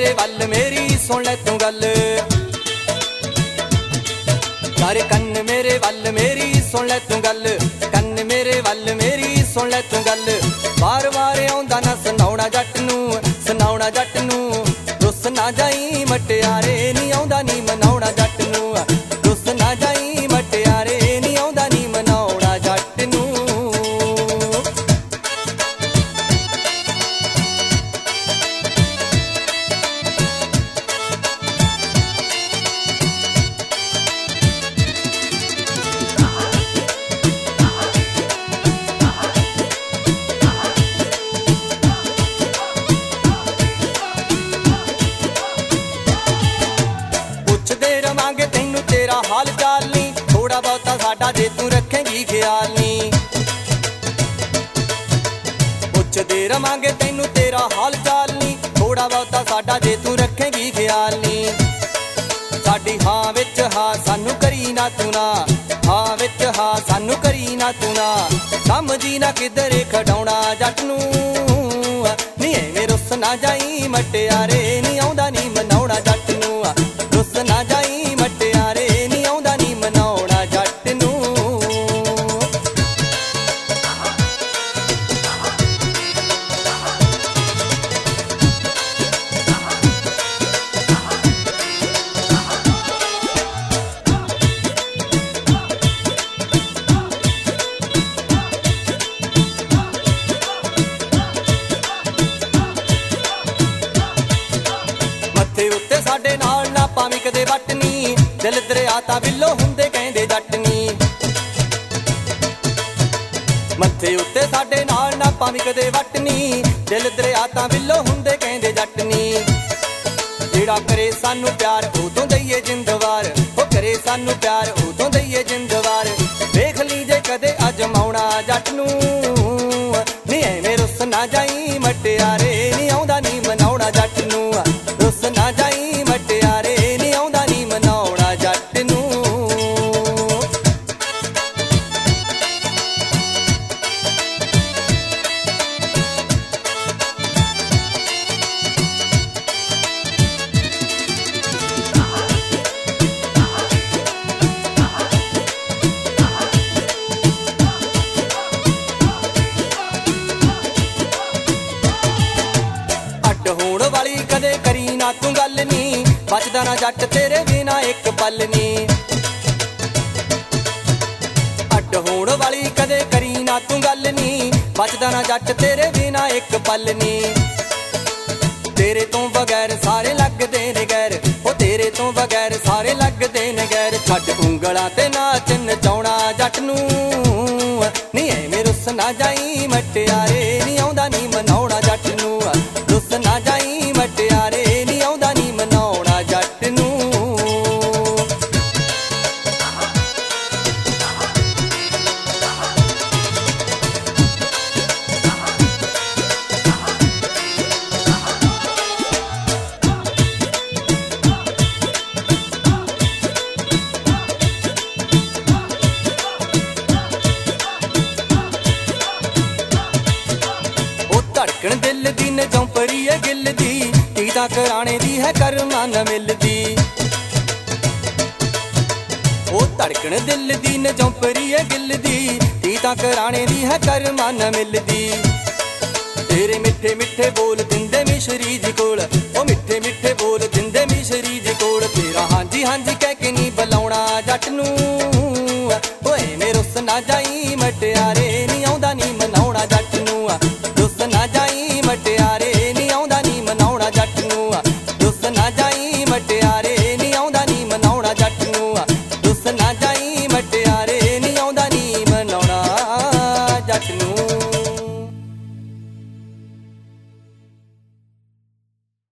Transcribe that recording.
मेरे वल मेरी सुन ले तू गल, कर कन्न मेरे वल मेरी सुन ले तू गल, कन्न मेरे वल मेरी सुन ले तू गल। बार बार आउंदा ना सुनाउणा जट नूं, सुनाउणा जट नूं। रुस ना जाई मटियारे नी आउंदा नी मनाउणा जट नूं, रुस ना जाई मटियारे नी आउंदा नी मनाउणा जट नूं। रवांगे तैनू तेरा हाल चाल नी, थोड़ा बहुता साडा जे तू रखेंगी ख्याल नी। पुछदे रवांगे तैनू तेरा हाल चाल नी, थोड़ा बहुता साडा जे तू रखेंगी ख्याल नी। साडी हां विच हां सानू करी ना तू ना, हां विच हां सानू करी ना तू ना। समझी ना किधरे खड़ाउणा जट नूं, नी एवें रुस ना जाई मटियारे नी आउंदा नी मनाउणा जट नूं। रुस ना जाई मटियारे नी आउंदा नी मनाउणा जट नूं। मत्थे उत्ते साडे नाल ना पावी कदे वट नी, दिल दरिया तां विल्लो हुंदे कहंदे जट नी। मत्थे उत्ते साडे नाल ना पावी कदे वट नी, दिल दरिया तां विल्लो हुंदे कहंदे जट नी। जेड़ा करे सानू प्यार उदों दईए जिंदवार, ओ करे सानू प्यार उदों दईए जिंदवार। वेख लीजे कदे अजमाउणा जट नूं, नी एवें रुस ना जाई मटियारे नी आउंदा नी मनाउणा जट नूं। रुस ना जाई मटियारे नी आउंदा नी मनाउणा जट नूं। अड होण वाली कदे करी ना तू गल नी, बचदा ना जट तेरे बिना एक पल नी। अड होण वाली कदे करी ना तू गल नी, बचदा ना जट तेरे बिना एक पल नी। तेरे तो बगैर सारे लगदे ने गैर, ओ तेरे तो बगैर सारे लगदे ने गैर। छड्ड उंगलां ते नाच नचाउणा जट नूं, नी एवें रुस ना जाई मटियारे नी आउंदा नी मनाउणा जट नूं। रुस ना जाई मटियारे नी आउंदा नी मनाउणा जट नूं। धड़कन दिल दी न जौंपरी है गिल दी, कीता कराने दी है करना न मिलदी। ओ धड़कन दिल दी न जौंपरी है गिल दी, कीता कराने दी है करना न मिलदी। तेरे मिठे मिठे बोल दिंदे मिश्री जी कोल, ओ मिठे मिठे बोल दिंदे मिश्री जी कोल। तेरा हांजी हांजी कह के नी बुलाउणा जट नूं, ओए मेरे रुस ना जाई मटियारे